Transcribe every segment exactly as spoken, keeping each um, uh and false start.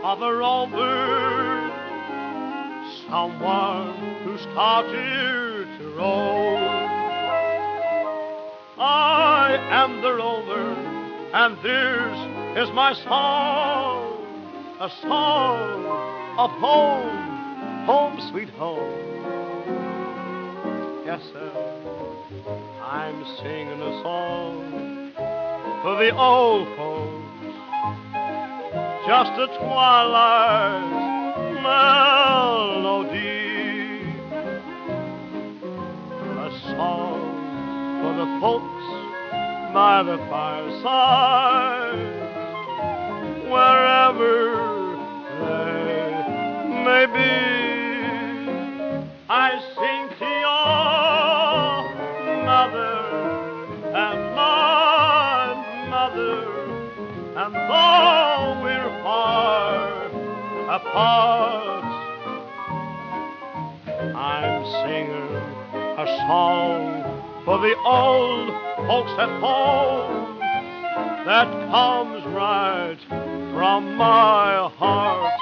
hover over someone who started to roll. I am the rover, and this is my song, a song of home, home sweet home. Yes, sir, I'm singing a song for the old folks, just a twilight melody, a song for the folks by the fireside, wherever they may be. I sing to your mother and my mother, and though we're far apart, I'm singing a song for the old folks at home that comes right from my heart.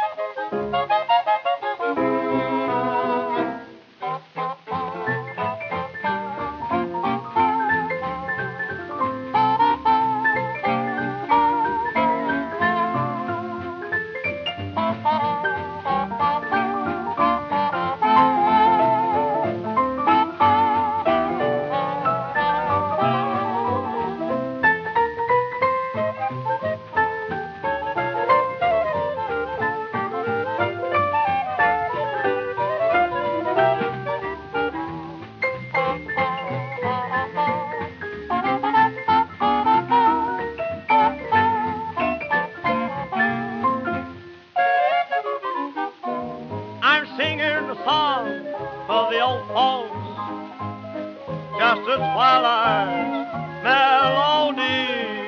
Singing a song for the old folks, just a twilight melody,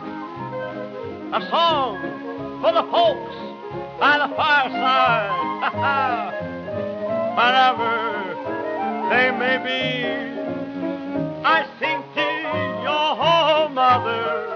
a song for the folks by the fireside, wherever they may be. I sing to your mother